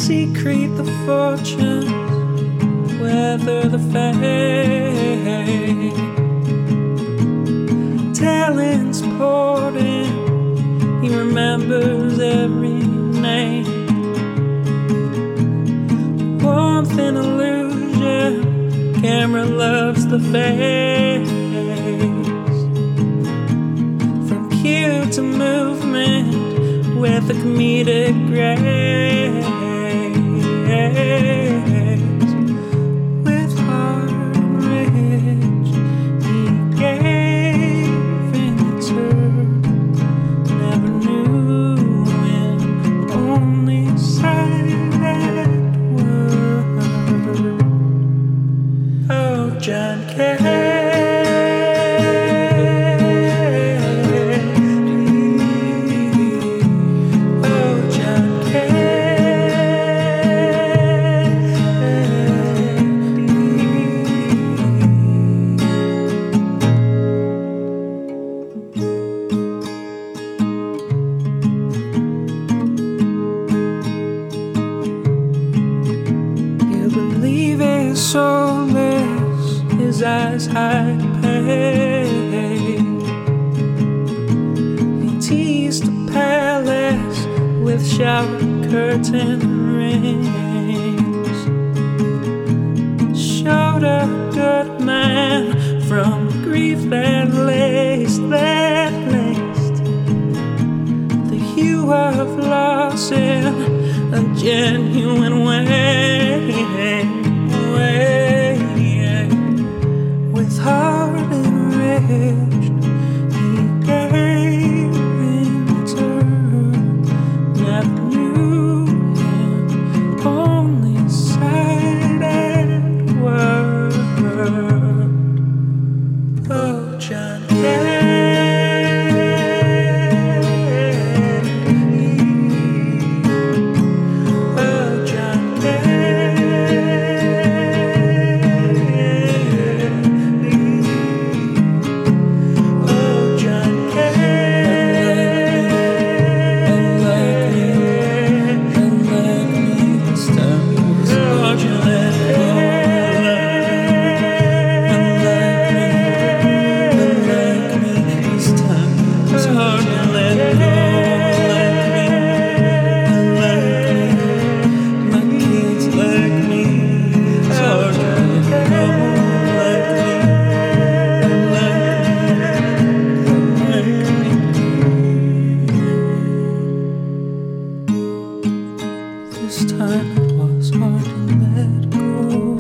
secret the fortunes, weather the fate. Talents poured in, he remembers every name. Warmth and illusion, camera loves the face. From cue to movement, with a comedic grace. With heart rich, he gave in turn. Never knew when, only silent word. Oh, John Kennedy. Soulless, his eyes hide pain. He teased a palace with shower curtain rings. Showed a good man from grief that laced the hue of loss in a genuine way. With heart enriched, he gave in turn. Never knew him, only silent word. Oh, John This time it was hard to let go.